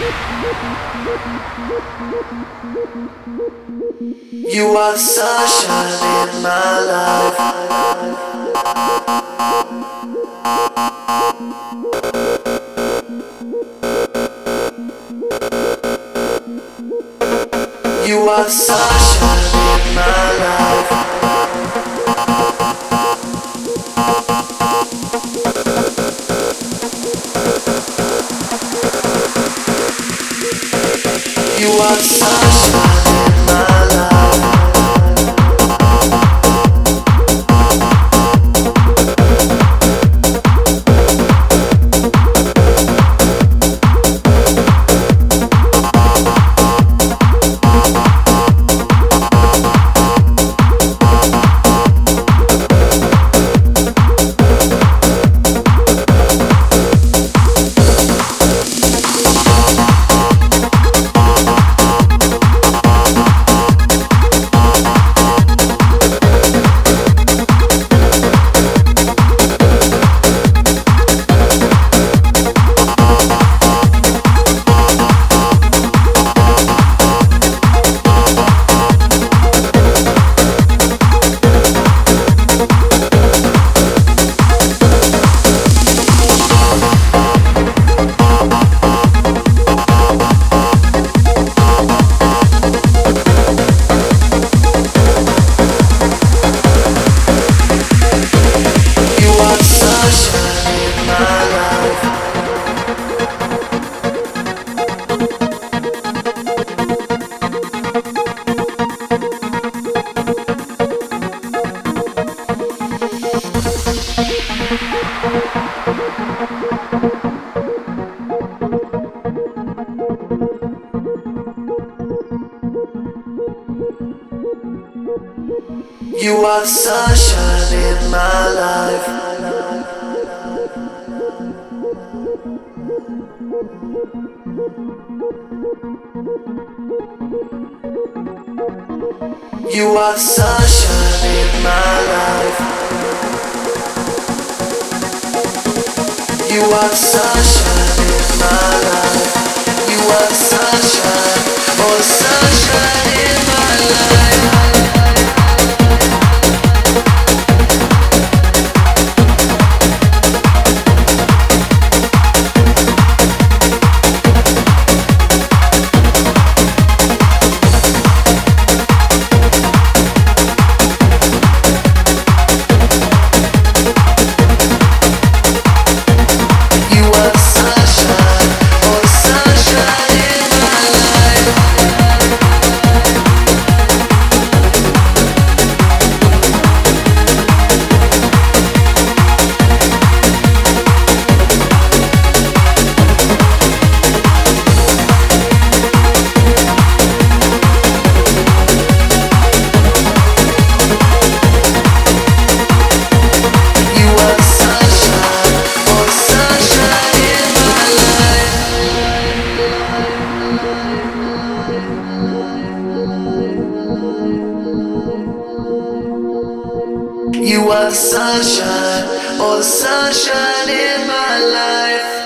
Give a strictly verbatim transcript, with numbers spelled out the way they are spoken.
You are the sunshine in my life. You are the sunshine in my life. You are the sunshine in my life. You are the sunshine in my life. You are the sunshine in my life. You are the sunshine in my life. You are the sunshine, oh the sunshine in my life. You are the sunshine, oh the sunshine in my life.